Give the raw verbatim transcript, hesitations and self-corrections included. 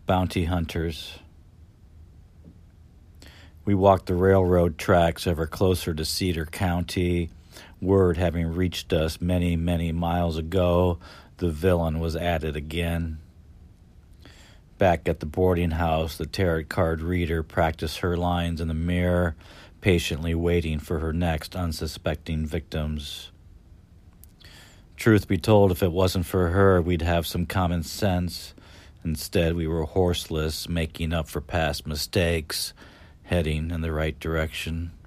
Bounty hunters. We walked the railroad tracks ever closer to Cedar County. Word having reached us many, many miles ago, the villain was at it again. Back at the boarding house, the tarot card reader practiced her lines in the mirror, patiently waiting for her next unsuspecting victims. Truth be told, if it wasn't for her, we'd have some common sense. Instead, we were horseless, making up for past mistakes, heading in the right direction.